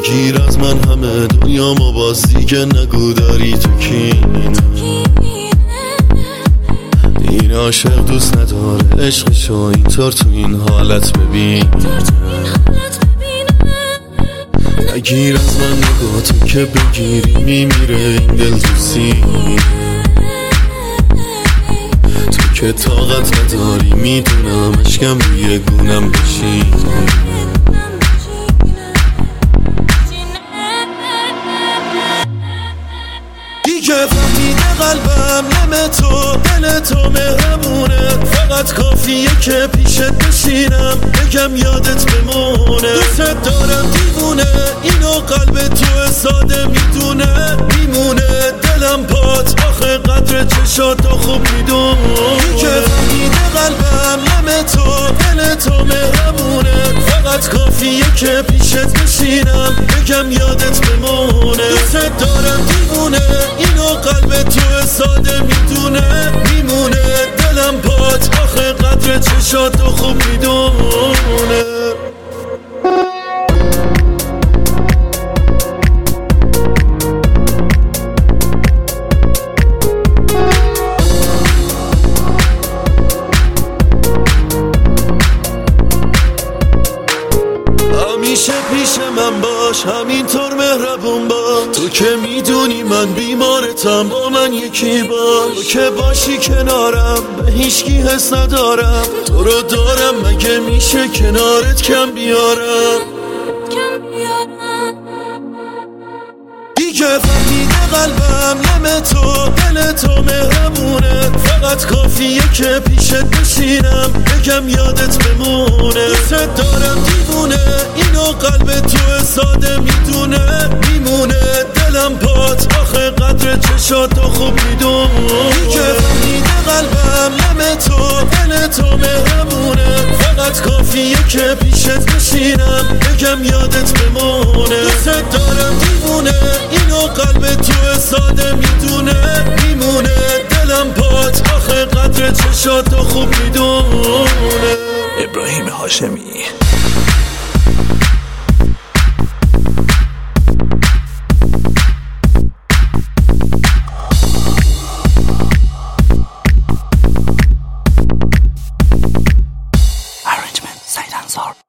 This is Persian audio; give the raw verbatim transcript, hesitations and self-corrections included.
بگیر از من همه دنیامو باز دیگه نگو داری تو کینه. این عاشق دوست نداره عشقشو اینطور تو این حالت ببین. نگیر از من نگاه تو که بگیری میمیره این دل تو سینه. تو که طاقت نداری میدونم اشکم روی گونم بشین. دیگه فهمیده قلبم نم تو دل تو مهربونه. فقط کافیه که پیشت بشینم بگم یادت بمونه. دوست دارم دیوونه اینو قلب تو ساده میدونه. میمونه دلم پات آخه قدر چشاتو خوب میدون. دیگه فهمیده قلبم نم تو دل تو مهربونه. فقط کافیه که پیشت بشینم بگم یادت بمونه. دوست دارم دیوونه اینو قلب تو ساده میدونه. میمونه دلم پات آخه قدر چشاتو خوب میدونه. همیشه پیش من باش همینطور مهربون باش. تو که میدونی من بیمارتم با من یکی باش. تو که باشی کنارم به هیچکی حس ندارم. تو رو دارم مگه میشه کنارت کم بیارم. دیگه فهمیده قلبم نم تو دل تو مهربونه. فقط کافیه که پیشت بشینم بگم یادت بمونه. دوست دارم دیوونه اینو قلب تو ساده میدونه. میمونه دلم پات آخه قدر چشاتو خوب میدون. دیگه فهمیده قلبم نم تو دل تو مهربونه. فقط کافیه که پیشت بشینم بگم یادت بمونه. دوست دارم دیوونه اینو قلب تو ساده میدونه. میمونه دلم پات آخه قدر چشاتو خوب میدونه. ابراهیم هاشمی. Arrangement Said Ansar.